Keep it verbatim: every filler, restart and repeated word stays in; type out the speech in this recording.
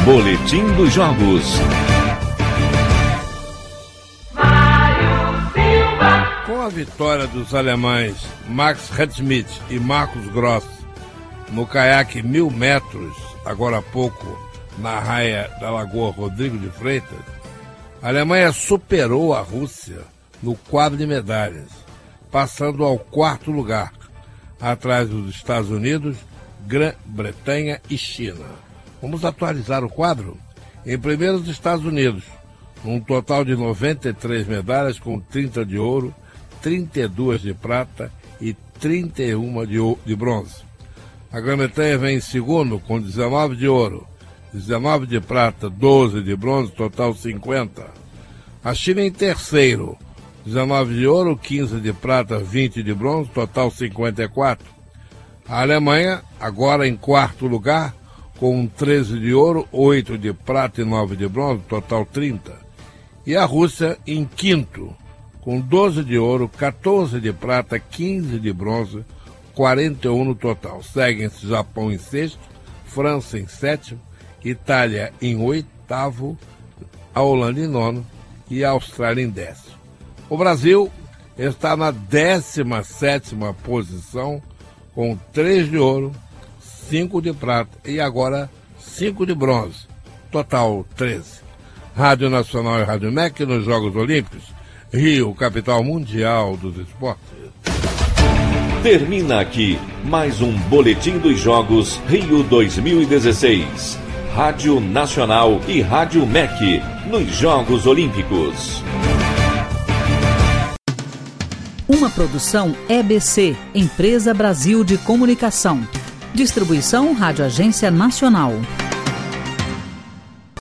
Boletim dos Jogos. Com a vitória dos alemães Max Hedschmidt e Marcos Gross no caiaque mil metros, agora há pouco, na raia da Lagoa Rodrigo de Freitas, a Alemanha superou a Rússia no quadro de medalhas, passando ao quarto lugar, atrás dos Estados Unidos, Grã-Bretanha e China. Vamos atualizar o quadro? Em primeiro, os Estados Unidos, um total de noventa e três medalhas, com trinta de ouro, trinta e duas de prata e trinta e uma de, de bronze. A Grã-Bretanha vem em segundo, com dezenove de ouro, dezenove de prata, doze de bronze, total cinquenta. A China em terceiro, dezenove de ouro, quinze de prata, vinte de bronze, total cinquenta e quatro. A Alemanha, agora em quarto lugar, com treze de ouro, oito de prata e nove de bronze, total trinta. E a Rússia em quinto, com doze de ouro, quatorze de prata, quinze de bronze, quarenta e um no total. Seguem-se Japão em sexto, França em sétimo, Itália em oitavo, a Holanda em nono e a Austrália em décimo. O Brasil está na décima sétima posição, com três de ouro, cinco de prata e agora cinco de bronze, total treze. Rádio Nacional e Rádio M E C nos Jogos Olímpicos, Rio, capital mundial dos esportes. Termina aqui mais um Boletim dos Jogos Rio dois mil e dezesseis. Rádio Nacional e Rádio M E C nos Jogos Olímpicos. Uma produção E B C, Empresa Brasil de Comunicação. Distribuição Rádio Agência Nacional.